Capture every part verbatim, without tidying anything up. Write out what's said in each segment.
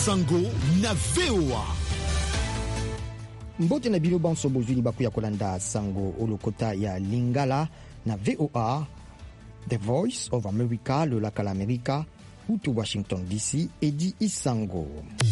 Sango na V O A. Mbote na bino banso bozuli baku ya kolanda Sango olokota ya Lingala na V O A, The Voice of America, le laka l'America, hutu Washington D C, Edi Isango.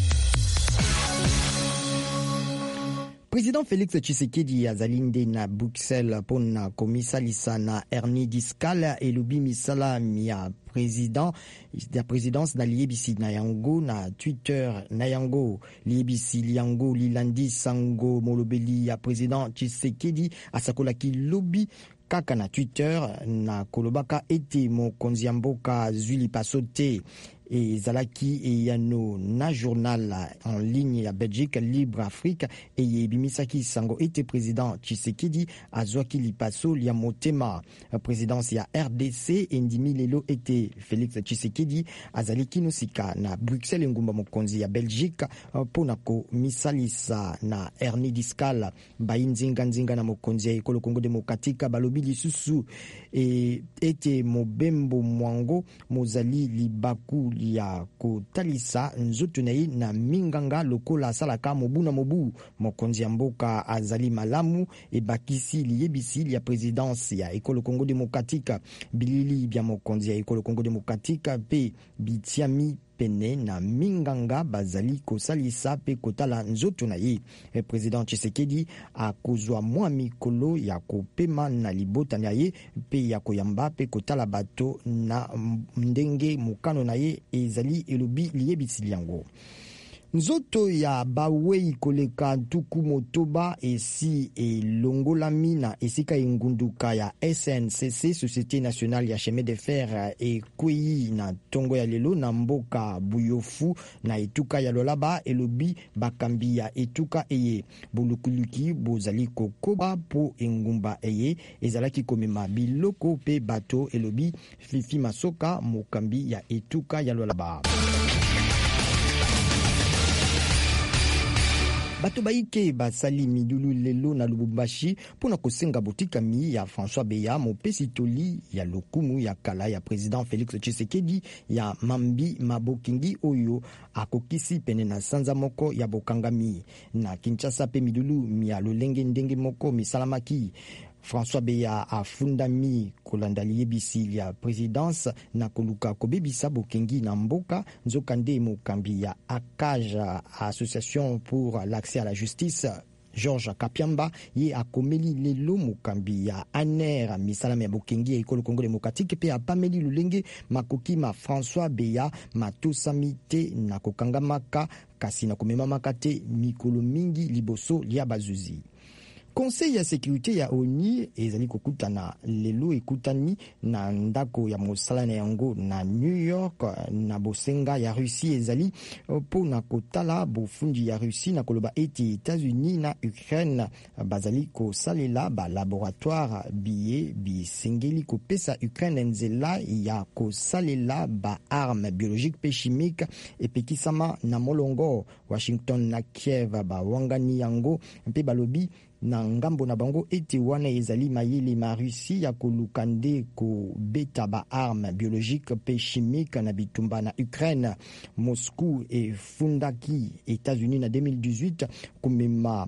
Président Félix Tshisekedi azalinde na Bruxelles pona komisalisa na Ernie Diskal elubi misala ya président la présidence na liebisi na yango na Twitter na yango liebisi liango lilandi sango molobeli ya président Tshisekedi asakolaki lobi kaka na Twitter na kolobaka ete mokonzi ya mboka zuli pasote et zalaki et yano na journal en ligne ya Belgique Libre Afrique et yebimisaki sango ete président Tshisekedi azwaki lipaso lia motema présidence ya R D C endimi lelo ete Félix Tshisekedi azaliki nosika na Bruxelles ngumba mokonzi ya Belgique pona ko misalisa na Ernie Diskal bayinzinga nzinga na mokonzi ya ekolo Congo Démocratique balobi lisusu et ete mobembo mwango mozali libaku ya kotalisa nzoto naye na minganga lokola salaka mobu na mobu mokonzi ya mboka azali malamu ebakisi liyebisi ya présidence ya ekolo Congo Démocratique bilili bya mokonzi ya ekolo Congo Démocratique pe bitiami pene na minganga bazali kosalisa pe kotala nzoto na ye. E président Tshisekedi akozwa mwa mikolo ya kopema na libota na ye pe ya koyamba pe kotala bato na ndenge mukano na ye ezali elobi liyebisi yango. Nzoto ya bawei koleka tuku motoba esi elongolami na esika engunduka ya S N C C, Société Nationale ya Chemin de Fer e kwei na tongo ya lelo na mboka buyofu na etuka ya lolaba elobi bakambi ya etuka eye bulukuluki bozali kokoba po engumba eye ezalaki komema biloko pe bato elobi Fifi Masoka mokambi ya etuka ya lolaba. Bato baike basali midulu lelo na Lubumbashi pona kosenga botika mi ya François Beya mopesi toli ya lokumu ya kala ya président Félix Tshisekedi ya Mambi Mabokingi oyo akokisi pene na sanza moko ya bokangami na Kinshasa pe midulu mi ya lolenge ndenge moko misalamaki. François Beya afundami kolanda liyebisi ya présidence na koluka kobebisa bokengi na mboka nzokande mokambi ya Akaja, Association pour l'accès à la justice, Georges Kapiamba ye akomeli lelo mokambi ya Aner misalama ya bokengi ya ekolo Congo Démocratique pe apameli lulenge makoki ma François Beya matosamite na kokangamaka kasi na komemamaka te mikolo mingi liboso lia bazuzi. Conseil ya sécurité ya O N U ezali kokutana lelo ekutani na ndako ya mosala na yango na New York na bosenga ya Russie ezali po na kotala bofundi ya Russie na koloba eti États-Unis na Ukraine bazali kosalela ba laboratoire biye bisengeli kopesa Ukraine nzela ya kosalela ba arme biologique pe chimique epekisama na molongo. Washington na Kiev ba wangani yango mpe balobi na ngambo na bango eti wana ezali mayele ma Russie ya kolukande ko beta ba arme biologique pe chimique na bitumba na Ukraine. Moscou e fundaki États-Unis na deux mille dix-huit kumema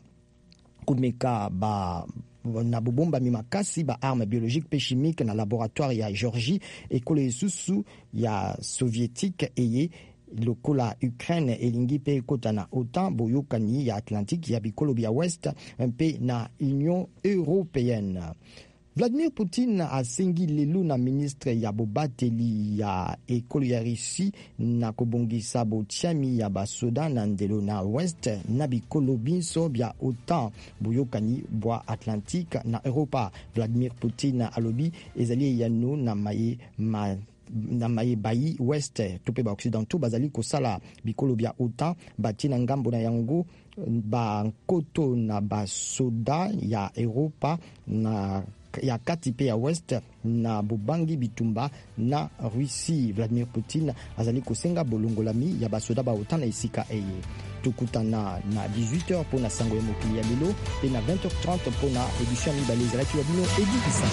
kumeka ba na bobomba mimakasi ba arme biologique pe chimique na laboratoire ya Georgie ekole susu ya soviétique eye lokola Ukraine elingi pe kota na OTAN boyokani ya Atlantique ya bikolo bya West mpe na Union Européenne. Vladimir Poutine asengi lelo na ministre ya bobateli ya ekolo ya Russie na kobongisa botiami ya basoda na ndelo na West na bikolo binso bya OTAN boyokani bwa Atlantique na Europa. Vladimir Poutine alobi ezali yano na maye ma na maye bayi West tope ba occidentaux bazali kosala bikolo bya OTAN batina ngambo na yango ba koto na basoda ya Europa na ya kati pe ya West na bobangi bitumba na Russie. Vladimir Poutine azali kosenga bolongolami ya basoda ba OTAN na isika eye. Tukutana na dix-huit heures pour na sango ya mokili ya lelo pe na vingt heures trente pour na édition mibale ezalaki wa bino Edi Isa.